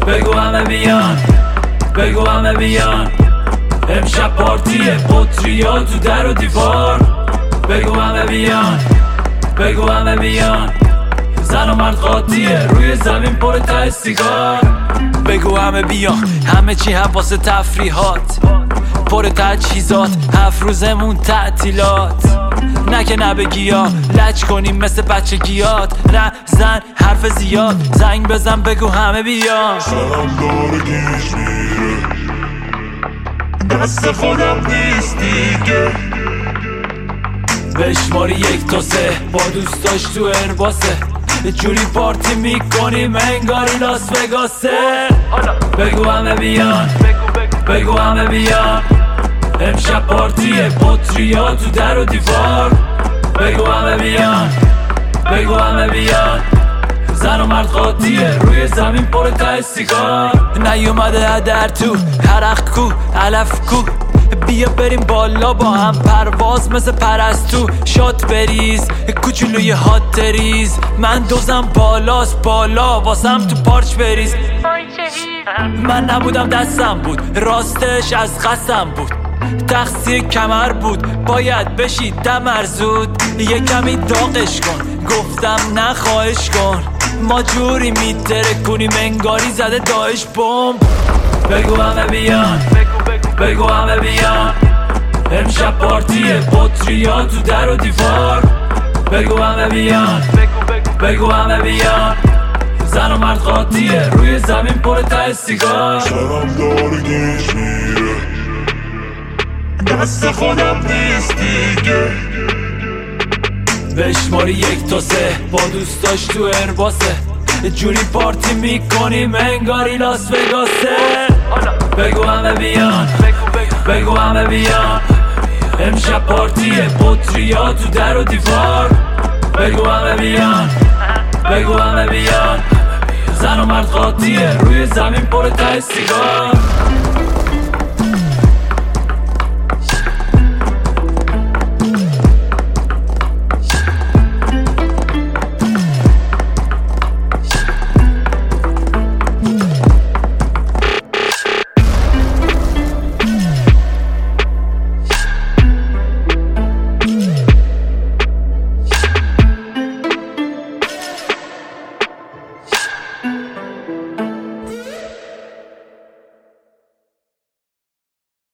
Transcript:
بگو همه بیان، بگو همه بیان. امشب پارتیه، بطریا تو در و دیوار. بگو همه بیان، بگو همه بیان. زن و مرد قاطیه، روی زمین پر ته سیگار. بگو همه بیان، همه چی هم واسه تفریحات، پر تجهیزات، 7 روزمون تعطیلات. نه که نبگی یا لج کنیم مثل بچگیات. نه زن حرف زیاد، زنگ بزن بگو همه بیان. سرم داره گیج میره، دست خودم نیست دیگه. بشماری 1 تا 3 با دوستاش تو ارباسه، جوری پارتی میکنیم انگاری لاس وگاسه. بگو همه بیان، بگو همه بیان. امشب پارتیه، بطریا تو در و دیوار. بگو همه بیان، بگو همه بیان. زن و مرد قاطیه، روی زمین پر ته سیگار. نیومده در تو حرق کو علف کو، بیا بریم بالا با هم پرواز مثل پرستو. شات بریز کوچولوی هاتریز، من دوزم بالاست بالا واسم تو پارچ بریز. من نبودم دستم بود، راستش از قسم بود، تقصیر کمر بود، باید بشید دمر زود. یه کمی داغش کن، گفتم نه خواهش کن. ما جوری میتره کنیم انگاری زده داعش بمب. بگو همه بیان، بگو همه بیان. امشب پارتیه، بطریا تو در و دیوار. بگو همه بیان، بگو همه بیان. زن و مرد قاطیه، روی زمین پر ته سیگار. سرم داره گیج میره، دست خودم نیست دیگه. بشماری 1 تا 3 با دوستاش تو ارباسه، جوری پارتی میکنیم انگاری لاس وگاسه. بگو همه بیان، بگو همه بیان. امشب پارتیه، بطریا تو در و دیوار. بگو همه بیان، بگو همه بیان. زن و مرد قاطیه، روی زمین پر ته سیگار.